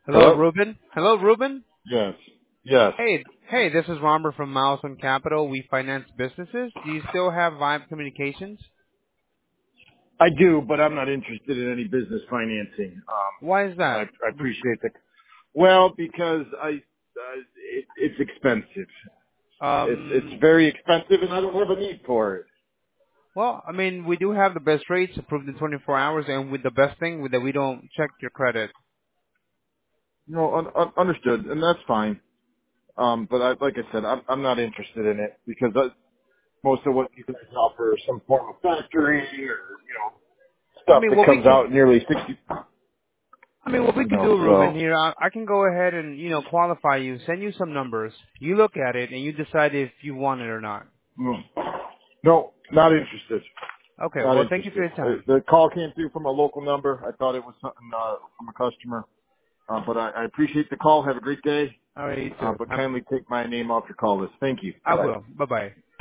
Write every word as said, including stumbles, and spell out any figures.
Hello, Hello? Ruben. Hello, Ruben. Yes. Yes. Hey, hey, this is Robert from Milestone Capital. We finance businesses. Do you still have Vibe Communications? I do, but I'm not interested in any business financing. Um, Why is I, that? I appreciate the, well, because I, uh, it, it's expensive. It's, it's Um, very expensive and I don't have a need for it. well, I mean, we do have the best rates approved in twenty-four hours, and with the best thing with that we don't check your credit. No, un, un, understood, and that's fine. Um, but I, like I said, I'm, I'm not interested in it because I, most of what you guys offer is some form of factoring or, you know, I stuff mean, that what we comes can, out nearly sixty, I mean, what we you can know, do, Ruben, so. here, I, I can go ahead and you know qualify you, send you some numbers. You look at it and you decide if you want it or not. No, no, not interested. Okay. Not Well, thank you for interested. your Uh, time. The call came through from a local number. I thought it was something uh, from a customer. Uh, but I, I appreciate the call. Have a great day. All right, you Uh, too. but Um, kindly take my name off your call list. Thank you. I Bye-bye. will. Bye bye.